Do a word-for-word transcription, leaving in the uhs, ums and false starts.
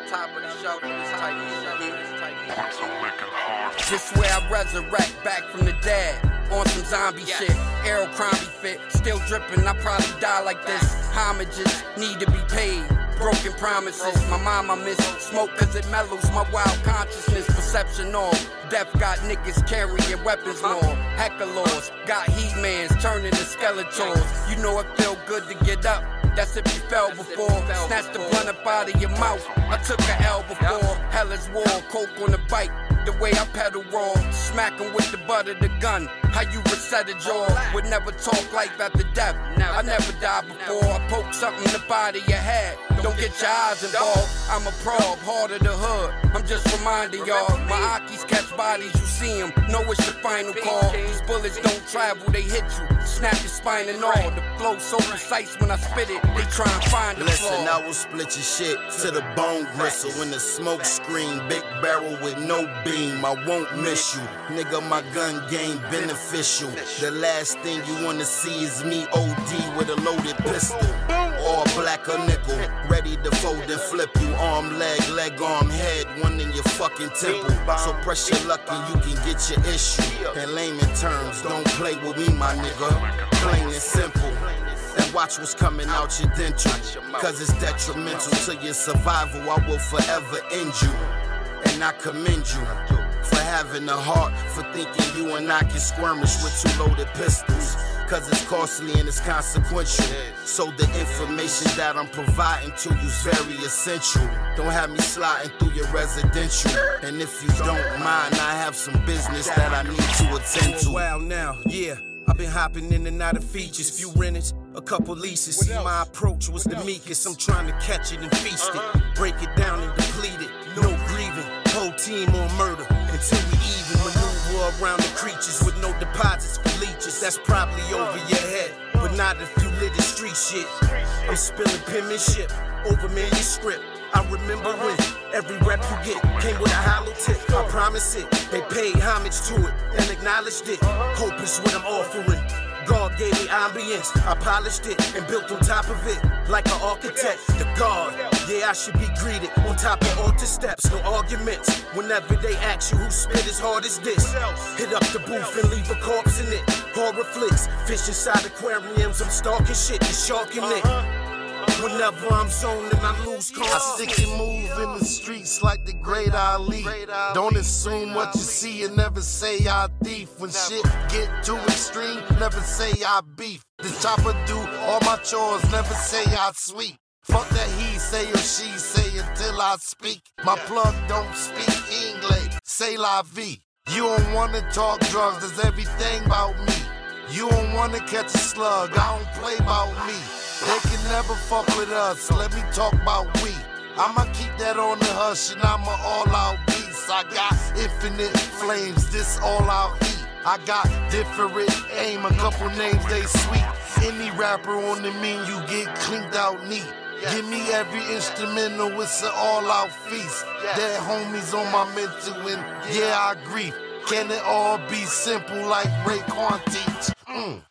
top of the shelf, this type of shelf, this type of shelf. This where I resurrect back from the dead. On some zombie yes. shit, Aero crime be fit, still dripping, I probably die like this. Homages need to be paid, broken promises. My mom I miss smoke cause it mellows my wild consciousness. Perception off, death got niggas carrying weapons more. Hacker laws, got he-mans turning to skeletons. You know it feel good to get up, that's if you fell before. Snatch the blunt up out of your mouth, I took a L before. Hell is war, coke on the bike, the way I pedal raw. Smacking with the butt of the gun, how you reset a jaw. Would never talk life after death, I never died before. I poke something in the body of your head, don't get your eyes involved. I'm a probe, heart of the hood, I'm just reminding y'all. My Akis catch bodies, you see them, know it's your final call. These bullets don't travel, they hit you, snap your spine and all. The flow so precise when I spit it, they try and find the flaw. Listen, I will split your shit to the bone gristle. In the smoke screen, big barrel with no beam, I won't miss you. Nigga, my gun game beneficial. The last thing you wanna see is me O D with a loaded pistol. All black or nickel, ready to fold and flip you. Arm, leg, leg, arm, head, one in your fucking temple. So press your luck and you can get your issue. In layman terms, don't play with me, my nigga. Plain and simple. And watch what's coming out your dental, cause it's detrimental to your survival. I will forever end you, and I commend you for having a heart, for thinking you and I can skirmish with two loaded pistols. Cause it's costly and it's consequential. So the information that I'm providing to you's very essential. Don't have me sliding through your residential. And if you don't mind, I have some business that I need to attend to. Wow now, yeah. I've been hopping in and out of features, few renters, a couple leases. See, my approach was the meekest. I'm trying to catch it and feast it, break it down and deplete it. No grieving, whole team on murder until we even maneuver around the creatures with no deposits for leeches. That's probably over your head, but not if you lit the street shit. I'm spilling penmanship over manuscript. I remember when every rep you get came with a hollow tip. I promise it, they paid homage to it and acknowledged it. Hope is what I'm offering. God gave me ambience, I polished it and built on top of it like an architect. The God, yeah, I should be greeted on top of altar steps, no arguments. Whenever they ask you who spit as hard as this, hit up the booth and leave a corpse in it. Horror flicks, fish inside aquariums, I'm stalking shit, the shark in it. Whenever I'm zoning, I lose control. I stick and move in the streets like the great Ali. Don't assume what you see and never say I thief. When shit get too extreme, never say I beef. The chopper do all my chores, never say I sweep. Fuck that he say or she say until I speak. My plug don't speak English, say la vie. You don't wanna talk drugs, there's everything about me. You don't wanna catch a slug, I don't play about me. They can never fuck with us, let me talk about we. I'ma keep that on the hush and I'm an all-out beast. I got infinite flames, this all-out heat. I got different aim, a couple names they sweet. Any rapper on the menu get cleaned out neat. Give me every instrumental, it's an all-out feast. Dead homies on my mental and yeah, I agree. Can it all be simple like Raekwon teach? Mm.